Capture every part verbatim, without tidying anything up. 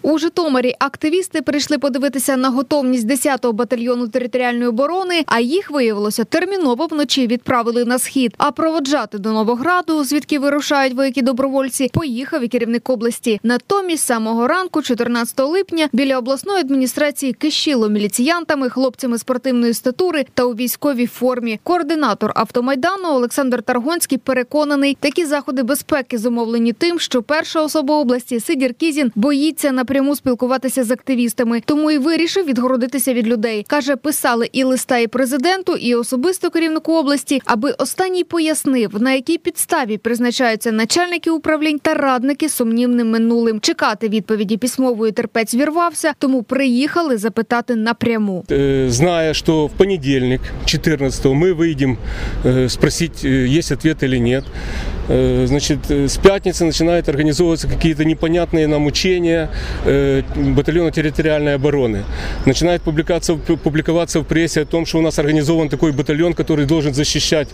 У Житомирі активісти прийшли подивитися на готовність десятого батальйону територіальної оборони, а їх, виявилося, терміново вночі відправили на схід. А проводжати до Новограду, звідки вирушають вояки добровольці, поїхав і керівник області. Натомість, з самого ранку, чотирнадцятого липня, біля обласної адміністрації кишіло міліціянтами, хлопцями спортивної статури та у військовій формі. Координатор автомайдану Олександр Таргонський переконаний, такі заходи безпеки зумовлені тим, що перша особа області Сидір Кізін боїться напряму спілкуватися з активістами, тому і вирішив відгородитися від людей. Каже, писали і листа і президенту, і особисто керівнику області, аби останній пояснив, на якій підставі призначаються начальники управлінь та радники з сумнівним минулим. Чекати відповіді письмової терпець вірвався, тому приїхали запитати напряму. Зная, що в понедельник, чотирнадцятого, ми вийдемо спросити, є відповідь чи ні. Значит, с пятницы начинают организовываться какие-то непонятные нам учения батальона территориальной обороны. Начинает публиковаться, публиковаться в прессе о том, что у нас организован такой батальон, который должен защищать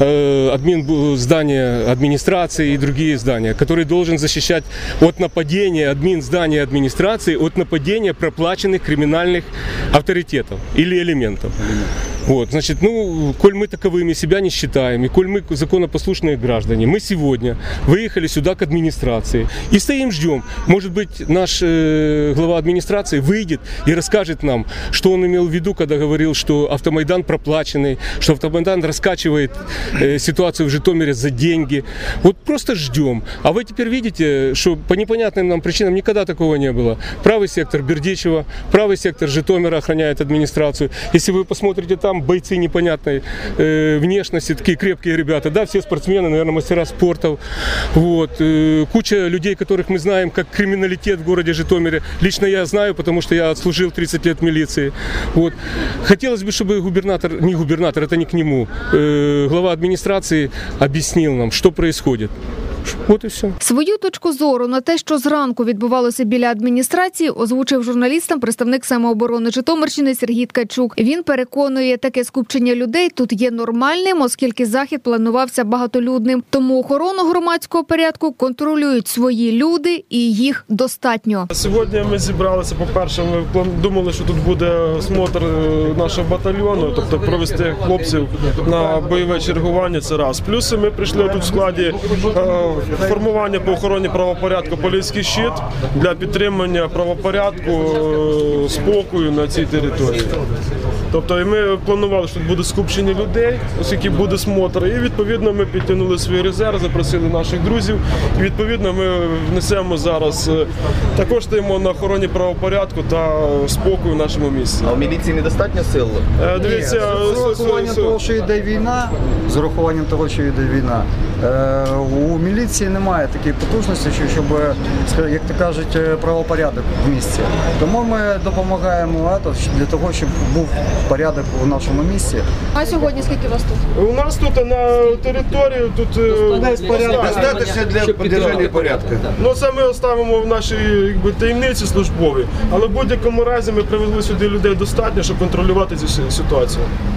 админ здания администрации и другие здания, который должен защищать от нападения админ здания администрации, от нападения проплаченных криминальных авторитетов или элементов. Вот, значит, ну, коль мы таковыми себя не считаем, и коль мы законопослушные граждане, мы сегодня выехали сюда к администрации и стоим, ждем. Может быть, наш э, глава администрации выйдет и расскажет нам, что он имел в виду, когда говорил, что автомайдан проплаченный, что автомайдан раскачивает э, ситуацию в Житомире за деньги. Вот просто ждем. А вы теперь видите, что по непонятным нам причинам никогда такого не было. Правый сектор Бердичева, правый сектор Житомира охраняет администрацию. Если вы посмотрите там, бойцы непонятной э, внешности, такие крепкие ребята, да, все спортсмены, наверное, мастера спорта. Вот. Э, куча людей, которых мы знаем как криминалитет в городе Житомире. Лично я знаю, потому что я отслужил тридцать лет в милиции. Вот. Хотелось бы, чтобы губернатор, не губернатор, это не к нему, э, глава администрации объяснил нам, что происходит. От і все. Свою точку зору на те, що зранку відбувалося біля адміністрації, озвучив журналістам представник самооборони Житомирщини Сергій Ткачук. Він переконує, таке скупчення людей тут є нормальним, оскільки захід планувався багатолюдним. Тому охорону громадського порядку контролюють свої люди і їх достатньо. Сьогодні ми зібралися, по-перше, ми думали, що тут буде смотр нашого батальйону, тобто провести хлопців на бойове чергування, це раз. Плюс ми прийшли тут в складі формування по охороні правопорядку «Поліський щит» для підтримання правопорядку, спокою на цій території. Тобто ми планували, що тут буде скупчення людей, оскільки буде смотр, і відповідно ми підтягнули свій резерв, запросили наших друзів, і відповідно ми внесемо зараз, також стоїмо на охороні правопорядку та спокою в нашому місці. А у міліції недостатньо сил? Дивіться, з урахуванням того, що йде війна, з урахуванням того, що йде війна, у міліції немає такої потужності, щоб, як то кажуть, правопорядок в місті. Тому ми допомагаємо для того, щоб був порядок у нашому місті. А сьогодні скільки вас тут? У нас тут на території тут достатньо для підтримання порядку. Ну це ми оставимо в нашій якби таємниці службовій, але в будь-якому разі ми привезли сюди людей достатньо, щоб контролювати цю ситуацію.